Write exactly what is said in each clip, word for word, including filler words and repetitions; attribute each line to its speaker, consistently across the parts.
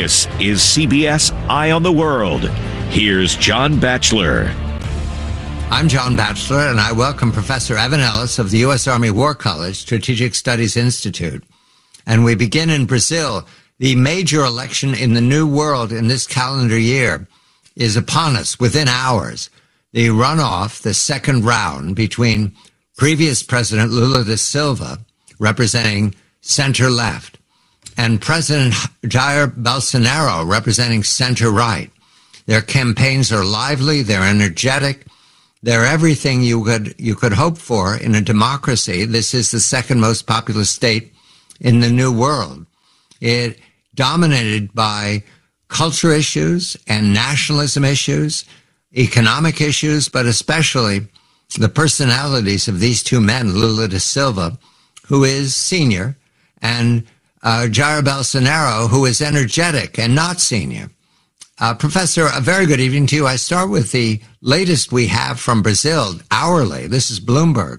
Speaker 1: This is C B S Eye on the World. Here's John Batchelor.
Speaker 2: I'm John Batchelor, and I welcome Professor Evan Ellis of the U S Army War College Strategic Studies Institute. And we begin in Brazil. The major election in the New World in this calendar year is upon us within hours. The runoff, the second round between previous President Lula da Silva, representing center-left, and President Jair Bolsonaro, representing center-right. Their campaigns are lively, they're energetic, they're everything you could you could hope for in a democracy. This is the second most populous state in the New World. It dominated by culture issues and nationalism issues, economic issues, but especially the personalities of these two men, Lula da Silva, who is senior, and uh, Jair Bolsonaro, who is energetic and not senior. Uh, Professor, a very good evening to you. I start with the latest we have from Brazil, hourly. This is Bloomberg.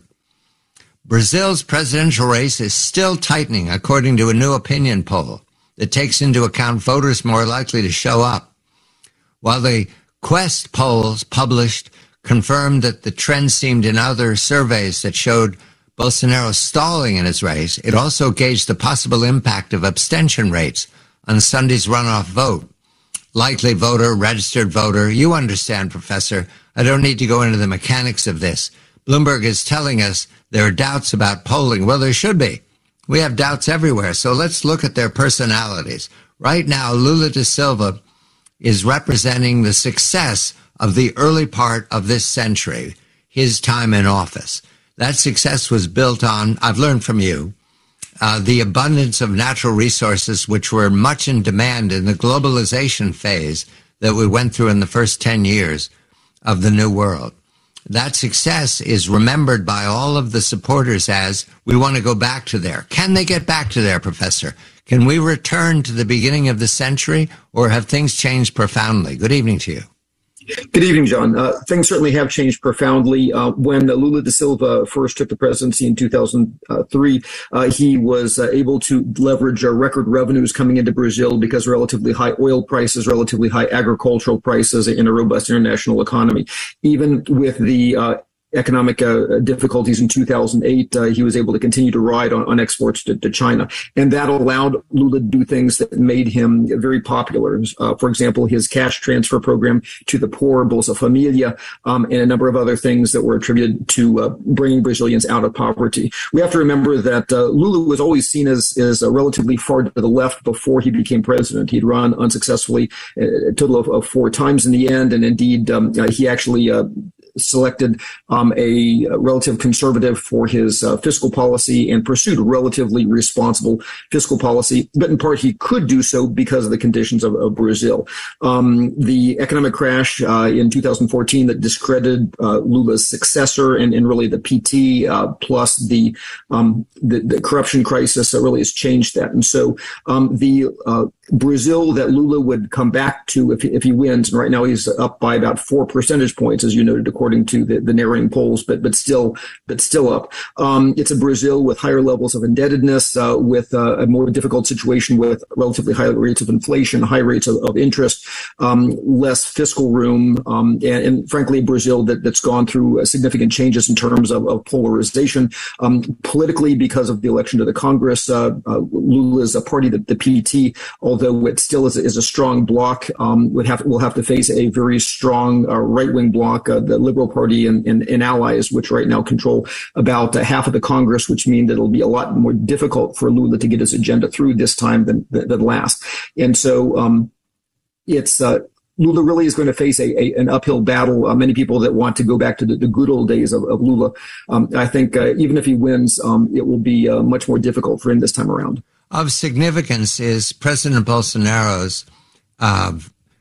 Speaker 2: Brazil's presidential race is still tightening, according to a new opinion poll that takes into account voters more likely to show up. While the Quest polls published confirmed that the trend seemed in other surveys that showed Bolsonaro stalling in his race, it also gauged the possible impact of abstention rates on Sunday's runoff vote. Likely voter, registered voter, you understand, Professor. I don't need to go into the mechanics of this. Bloomberg is telling us there are doubts about polling. Well, there should be. We have doubts everywhere, so let's look at their personalities. Right now, Lula da Silva is representing the success of the early part of this century, his time in office. That success was built on, I've learned from you, uh, the abundance of natural resources which were much in demand in the globalization phase that we went through in the first ten years of the New World. That success is remembered by all of the supporters as we want to go back to there. Can they get back to there, Professor? Can we return to the beginning of the century, or have things changed profoundly? Good evening to you.
Speaker 3: Good evening, John. Uh, things certainly have changed profoundly. Uh, when Lula da Silva first took the presidency in two thousand three, uh, he was uh, able to leverage uh, record revenues coming into Brazil because of relatively high oil prices, relatively high agricultural prices, in a robust international economy. Even with the uh, economic uh, difficulties in two thousand eight, uh, he was able to continue to ride on, on exports to, to China. And that allowed Lula to do things that made him very popular. Uh, for example, his cash transfer program to the poor, Bolsa Familia, um, and a number of other things that were attributed to uh, bringing Brazilians out of poverty. We have to remember that uh, Lula was always seen as, as uh, relatively far to the left before he became president. He'd run unsuccessfully a total of, of four times in the end, and indeed um, uh, he actually uh, selected um, a relative conservative for his uh, fiscal policy and pursued a relatively responsible fiscal policy. But in part, he could do so because of the conditions of, of Brazil. Um, the economic crash uh, in two thousand fourteen that discredited uh, Lula's successor and, and really the P T uh, plus the, um, the the corruption crisis uh, really has changed that. And so um, the uh, Brazil that Lula would come back to if he, if he wins, and right now he's up by about four percentage points, as you noted, according to the, the narrowing polls, but but still but still up. Um, it's a Brazil with higher levels of indebtedness, uh, with uh, a more difficult situation with relatively high rates of inflation, high rates of, of interest, um, less fiscal room, um, and, and frankly, Brazil that, that's gone through uh, significant changes in terms of, of polarization. Um, politically, because of the election to the Congress, uh, uh, Lula's a party, that the P T, although it still is, is a strong bloc, um, would have will have to face a very strong uh, right-wing bloc, uh, the Liberal Party and, and, and allies, which right now control about uh, half of the Congress, which means that it'll be a lot more difficult for Lula to get his agenda through this time than than, than last. And so um, it's uh, Lula really is going to face a, a an uphill battle. Uh, many people that want to go back to the, the good old days of, of Lula, um, I think uh, even if he wins, um, it will be uh, much more difficult for him this time around.
Speaker 2: Of significance is President Bolsonaro's uh,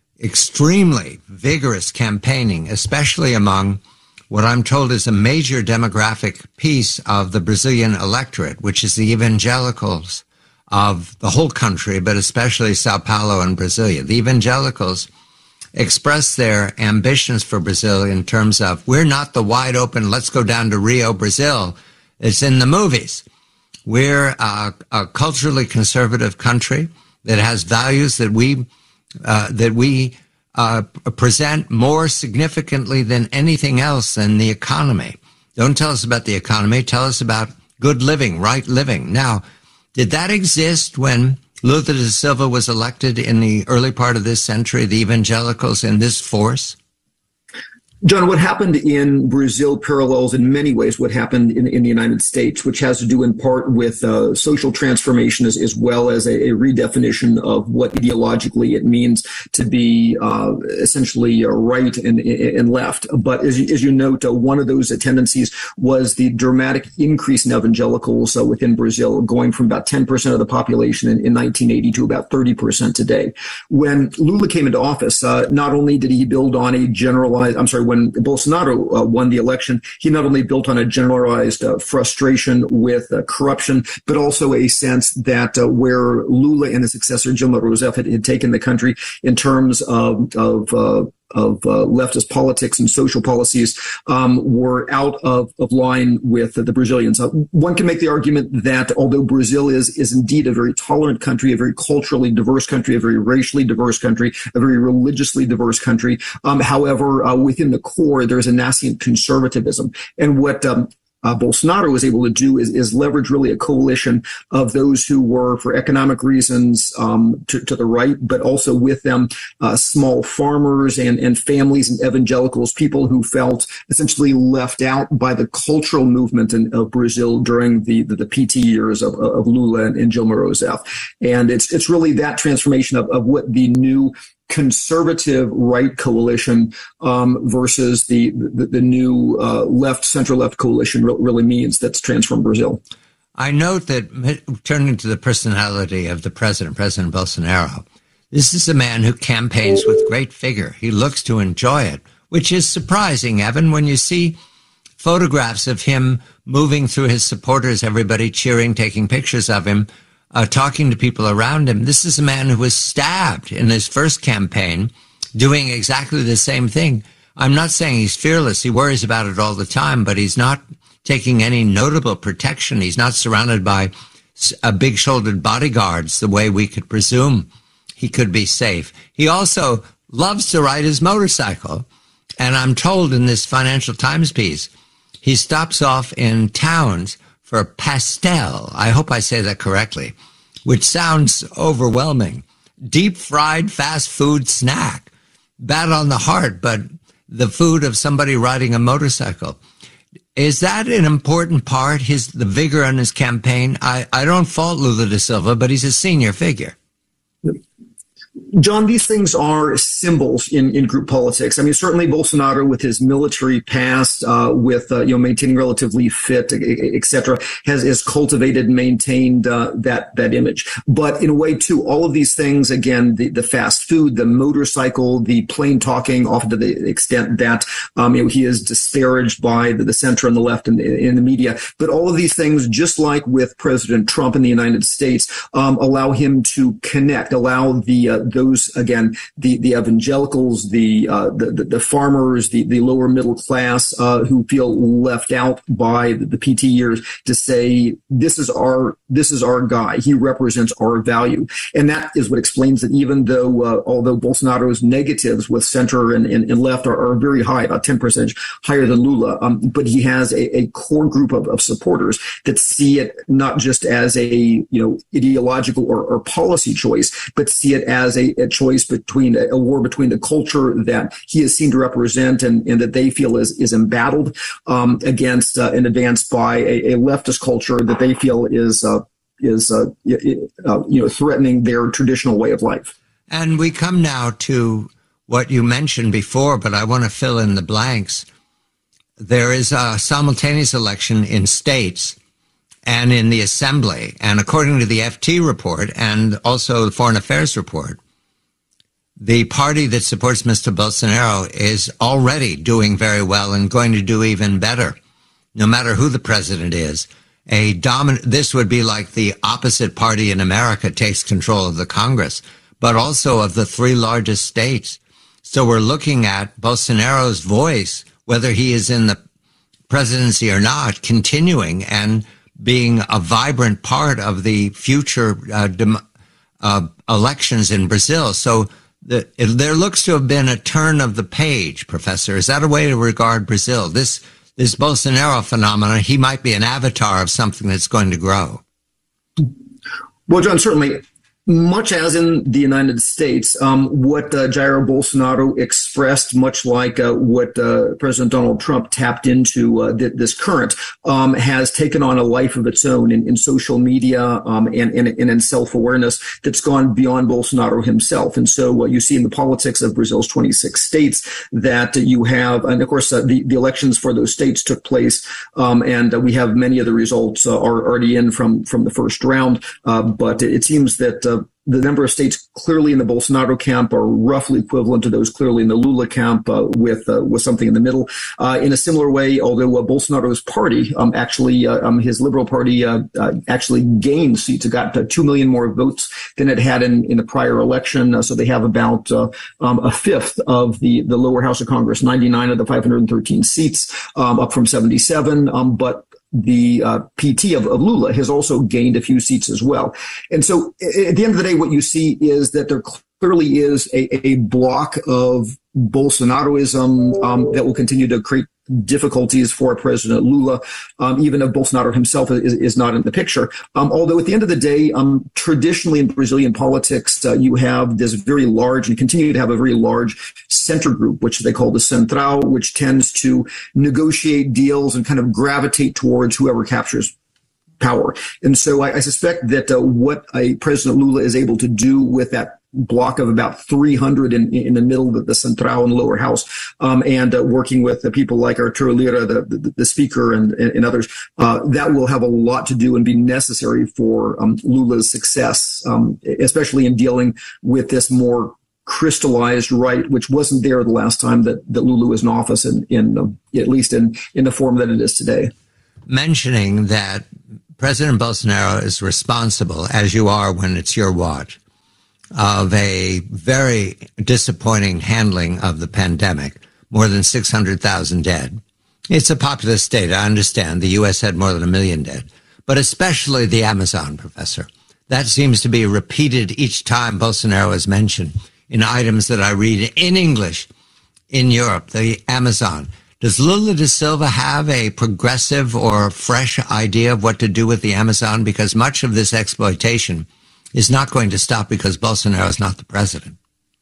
Speaker 2: extremely vigorous campaigning, especially among what I'm told is a major demographic piece of the Brazilian electorate, which is the evangelicals of the whole country, but especially Sao Paulo and Brasilia. The evangelicals express their ambitions for Brazil in terms of, we're not the wide open, let's go down to Rio, Brazil. It's in the movies. We're a, a culturally conservative country that has values that we uh, that we uh, present more significantly than anything else than the economy. Don't tell us about the economy. Tell us about good living, right living. Now, did that exist when Lula da Silva was elected in the early part of this century, the evangelicals in this force?
Speaker 3: John, what happened in Brazil parallels in many ways what happened in, in the United States, which has to do in part with uh, social transformation as, as well as a, a redefinition of what ideologically it means to be uh, essentially uh, right and, and left. But as you, as you note, uh, one of those tendencies was the dramatic increase in evangelicals uh, within Brazil, going from about ten percent of the population in, in nineteen eighty to about thirty percent today. When Lula came into office, uh, not only did he build on a generalized, I'm sorry, when Bolsonaro uh, won the election, he not only built on a generalized uh, frustration with uh, corruption, but also a sense that uh, where Lula and his successor, Dilma Rousseff, had, had taken the country in terms of, of uh, of uh, leftist politics and social policies um, were out of, of line with uh, the Brazilians. Uh, one can make the argument that although Brazil is is indeed a very tolerant country, a very culturally diverse country, a very racially diverse country, a very religiously diverse country, um, however, uh, within the core, there's a nascent conservatism. And what um, Uh, Bolsonaro was able to do is, is leverage really a coalition of those who were, for economic reasons, um, to, to the right, but also with them uh, small farmers and, and families and evangelicals, people who felt essentially left out by the cultural movement in, of Brazil during the, the, the P T years of, of Lula and, and Dilma Rousseff. And it's it's really that transformation of, of what the new conservative right coalition um, versus the, the, the new uh, left, center-left coalition re- really means that's transformed Brazil.
Speaker 2: I note that, turning to the personality of the president, President Bolsonaro, this is a man who campaigns with great vigor. He looks to enjoy it, which is surprising, Evan, when you see photographs of him moving through his supporters, everybody cheering, taking pictures of him, Uh, talking to people around him. This is a man who was stabbed in his first campaign, doing exactly the same thing. I'm not saying he's fearless. He worries about it all the time, but he's not taking any notable protection. He's not surrounded by uh, big-shouldered bodyguards the way we could presume he could be safe. He also loves to ride his motorcycle. And I'm told in this Financial Times piece, he stops off in towns for pastel, I hope I say that correctly, which sounds overwhelming. Deep-fried fast food snack. Bad on the heart, but the food of somebody riding a motorcycle. Is that an important part, his the vigor on his campaign? I, I don't fault Lula da Silva, but he's a senior figure.
Speaker 3: John, these things are symbols in, in group politics. I mean, certainly Bolsonaro, with his military past, uh, with uh, you know maintaining relatively fit, et cetera, has has cultivated and maintained uh, that that image. But in a way, too, all of these things, again, the, the fast food, the motorcycle, the plain talking, often to the extent that um, you know he is disparaged by the, the center and the left in, in the media. But all of these things, just like with President Trump in the United States, um, allow him to connect, allow the uh, those, again, the, the evangelicals, the, uh, the, the farmers, the, the lower middle class, uh, who feel left out by the, the P T years to say, this is our, this is our guy. He represents our value. And that is what explains that even though, uh, although Bolsonaro's negatives with center and, and, and left are, are very high, about ten percent higher than Lula, um, but he has a, a core group of, of supporters that see it not just as a, you know, ideological or, or policy choice, but see it as a, a choice between a, a war between the culture that he is seen to represent and, and that they feel is, is embattled um, against uh, and advanced by a, a leftist culture that they feel is, uh, is uh, uh, you know, threatening their traditional way of life.
Speaker 2: And we come now to what you mentioned before, but I want to fill in the blanks. There is a simultaneous election in states and in the assembly. And according to the F T report and also the Foreign Affairs report, the party that supports Mister Bolsonaro is already doing very well and going to do even better, no matter who the president is. A dominant, this would be like the opposite party in America takes control of the Congress, but also of the three largest states. So we're looking at Bolsonaro's voice, whether he is in the presidency or not, continuing and being a vibrant part of the future uh, dem- uh, elections in Brazil. So the, it, there looks to have been a turn of the page, Professor. Is that a way to regard Brazil? This, this Bolsonaro phenomenon, he might be an avatar of something that's going to grow.
Speaker 3: Well, John, certainly, much as in the United States, um, what uh, Jair Bolsonaro expressed, much like uh, what uh, President Donald Trump tapped into uh, th- this current, um, has taken on a life of its own in, in social media um, and, and, and in self-awareness that's gone beyond Bolsonaro himself. And so what you see in the politics of Brazil's twenty-six states that uh, you have, and of course, uh, the, the elections for those states took place, um, and uh, we have many of the results uh, are already in from, from the first round. Uh, but it, it seems that uh, the number of states clearly in the Bolsonaro camp are roughly equivalent to those clearly in the Lula camp, uh, with uh, with something in the middle. Uh, in a similar way, although uh, Bolsonaro's party, um, actually, uh, um, his Liberal Party, uh, uh, actually gained seats. It got uh, two million more votes than it had in, in the prior election. Uh, so they have about uh, um, a fifth of the, the lower house of Congress, ninety-nine of the five hundred thirteen seats, um, up from seventy-seven. Um, but the uh, P T of, of Lula has also gained a few seats as well. And so at the end of the day, what you see is that there clearly is a, a block of Bolsonaroism um, that will continue to create difficulties for President Lula, um, even if Bolsonaro himself is, is not in the picture. Um, although at the end of the day, um, traditionally in Brazilian politics, uh, you have this very large and continue to have a very large center group, which they call the Central, which tends to negotiate deals and kind of gravitate towards whoever captures power. And so I, I suspect that uh, what a President Lula is able to do with that block of about three hundred in, in the middle of the Central and lower house, um, and uh, working with the people like Arturo Lira, the, the, the speaker, and, and, and others, uh, that will have a lot to do and be necessary for um, Lula's success, um, especially in dealing with this more crystallized right, which wasn't there the last time that, that Lula was in office, in, in um, at least in, in the form that it is today.
Speaker 2: Mentioning that President Bolsonaro is responsible, as you are when it's your watch, of a very disappointing handling of the pandemic, more than six hundred thousand dead. It's a populous state, I understand. The U S had more than a million dead, but especially the Amazon, Professor. That seems to be repeated each time Bolsonaro is mentioned in items that I read in English in Europe, the Amazon. Does Lula da Silva have a progressive or fresh idea of what to do with the Amazon? Because much of this exploitation is not going to stop because Bolsonaro is not the president.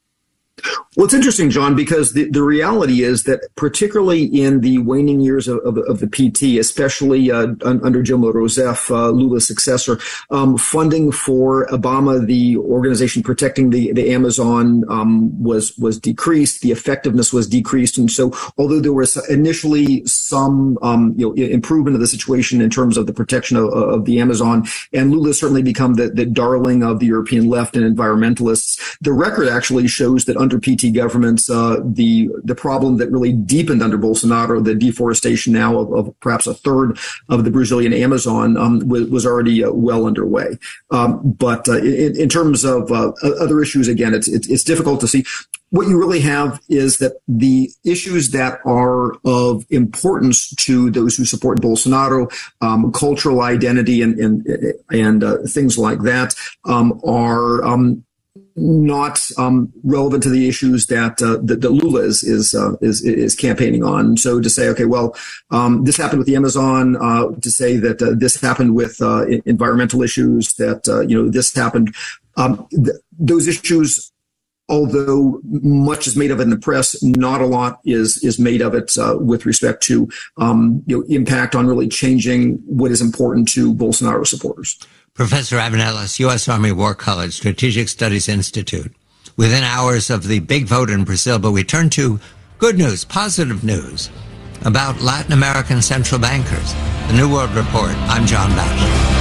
Speaker 3: Well, it's interesting, John, because the, the reality is that particularly in the waning years of, of, of the P T, especially uh, under Dilma Rousseff, uh, Lula's successor, um, funding for Obama, the organization protecting the, the Amazon, um, was was decreased. The effectiveness was decreased. And so although there was initially some um, you know, improvement of the situation in terms of the protection of, of the Amazon, and Lula has certainly become the, the darling of the European left and environmentalists, the record actually shows that under P T governments, uh, the the problem that really deepened under Bolsonaro, the deforestation now of, of perhaps a third of the Brazilian Amazon, um, was, was already uh, well underway. Um, but uh, in, in terms of uh, other issues, again, it's, it's it's difficult to see. What you really have is that the issues that are of importance to those who support Bolsonaro, um, cultural identity and and, and uh, things like that, um, are um, not um, relevant to the issues that uh, that, that Lula is is, uh, is is campaigning on. So to say, okay, well, um, this happened with the Amazon. Uh, to say that uh, this happened with uh, environmental issues. That uh, you know this happened. Um, th- those issues, although much is made of it in the press, not a lot is is made of it uh, with respect to um, you know impact on really changing what is important to Bolsonaro supporters.
Speaker 2: Professor Evan Ellis, U S Army War College, Strategic Studies Institute. Within hours of the big vote in Brazil, but we turn to good news, positive news about Latin American central bankers. The New World Report. I'm John Batchelor.